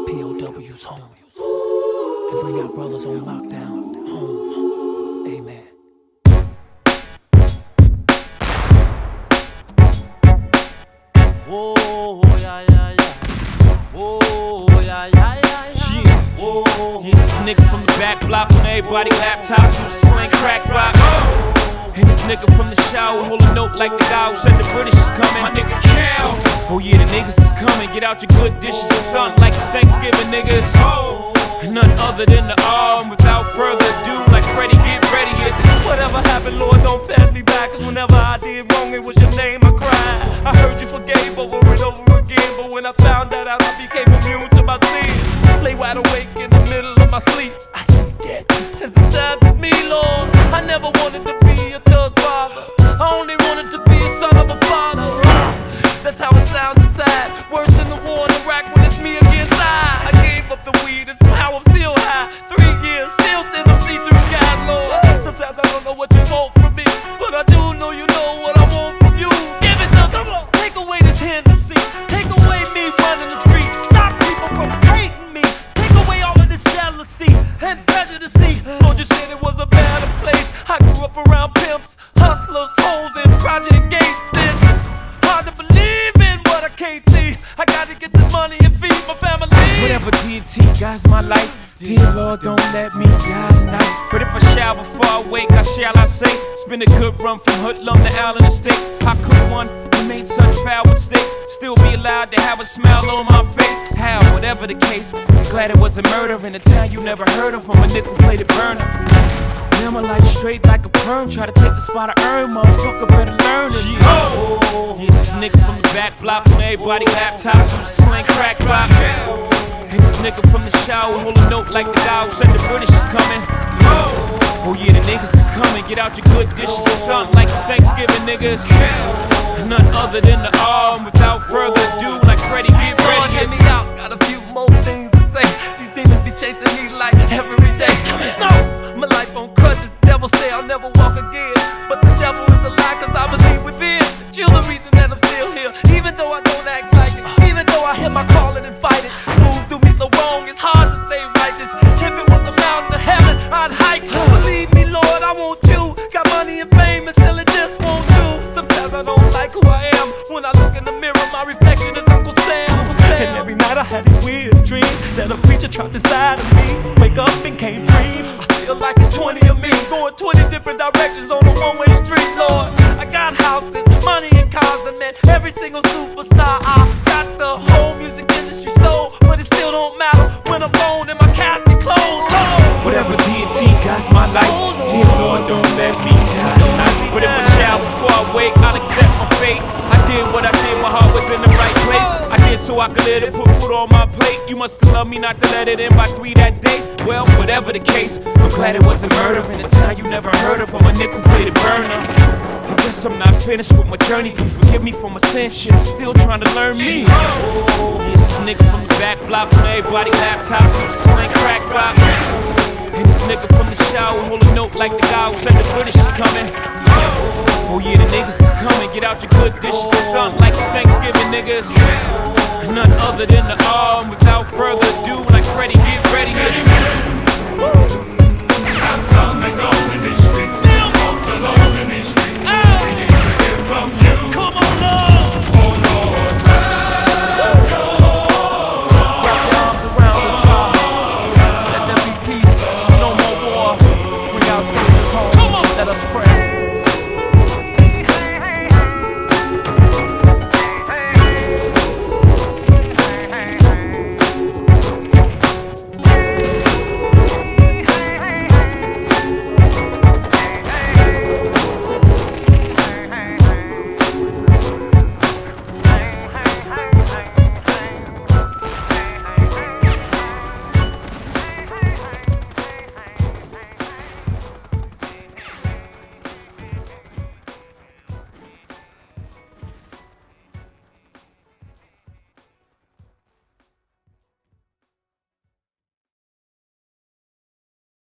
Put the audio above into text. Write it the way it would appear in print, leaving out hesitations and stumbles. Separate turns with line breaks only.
POWs home. And bring our brothers on lockdown home. Amen.
Whoa, yeah, yeah, yeah. Whoa, yeah, yeah, yeah, yeah. Whoa.
Yeah, it's the nigga from the back block on everybody laptops who slang crack rock. And this nigga from the shower hold a note like the guy who said the British is coming. My nigga Cal. Oh yeah, the niggas is coming. Get out your good dishes or something like it's Thanksgiving, niggas. And none other than the arm. Without further ado, like Freddie, get ready. It's
Whatever happened, Lord, don't pass me back. Cause whenever I did wrong, it was your name I cried. I heard you forgave over and over again. But when I found that out, I became immune to my sins. Lay wide awake in the middle of my sleep. I see dead people. And sometimes it's me, Lord. I never wanted to be a thug father. I only wanted to be a son of a father. That's how it sounds inside. Worse than the war in Iraq when it's me against I gave up the weed and somehow I'm still high. 3 years, still send them see-through guys, Lord. Sometimes I don't know what you want from me, but I do know you know what I want from you. Give it to them. Take away this Hennessy. Take away me running the streets. Stop people from hating me. Take away all of this jealousy and prejudice. Lord, you said it was a better place. I grew up around pimps, hustlers, hoes, and project gates. It's hard to believe in what I can't see. I gotta get this money and feed my family.
whatever deity guides my life. Dear Lord, don't let me die tonight. But if I shall before I wake, how shall I say? It's been a good run from Hoodlum to Allen Estates. How could one who made such foul mistakes still be allowed to have a smile on my face? How, whatever the case, I'm glad it was a murder in a town you never heard of from a nickel-plated burner. Now my life straight like a perm. Try to take the spot I earn, motherfucker better learn it. Yeah, it's this nigga from the back block on everybody laptop who slang crack rock. And this nigga from the shower hold a note like the guy who said the British is coming. Oh yeah, the niggas is coming. Get out your good dishes or something like it's Thanksgiving, niggas. And none other than the arm. Without further ado, like Freddie, get ready.
Get me out, got a few more things to say. These demons be chasing me like every day. No, my life on crutches. Devil say I'll never walk again, but the devil is a lie, cause I believe within. You're the reason that I'm still here, even though I don't act like it, even though I hear my calling and fight it. Fools do me so wrong, it's hard to stay righteous. If it was a mountain to heaven, I'd hike. Believe me, Lord, I want you. Got money and fame and still it just won't do. Sometimes I don't like who I am. When I look in the mirror, my reflection is Uncle Sam. And every night I had these weird dreams that a preacher trapped inside of me. Wake up and can't breathe. I feel like it's 20 of me going 20 different directions on a one-way street, Lord. I got houses, money and cars that met every single superstar. I got the whole music industry sold, but it still don't matter when I'm gone and my casket closed, Lord.
Whatever deity guides my life, dear Lord, don't let me die tonight. But if I shall before I wake, I'll accept my fate. I did what I did, my heart was in the right place. I did so I could live to put food on my plate. You must have loved me not to let it in by 3 that day. Well, whatever the case, I'm glad it wasn't murder in a town you never heard of. I'm a nickel-plated burner. I guess I'm not finished with my journey. Please forgive me for my sin shit. I'm still trying to learn me. Yeah, it's this nigga from the back block on everybody laptop who slang crack rock. And this nigga from the shower hold a note like the guy who said the British is coming. Oh yeah, the niggas is coming. Get out your good dishes or something like it's Thanksgiving, niggas. And none other than the arm. Without further ado, like Freddie, get ready.
I'm coming on in these streets, walk along in these streets, waiting to hear from you.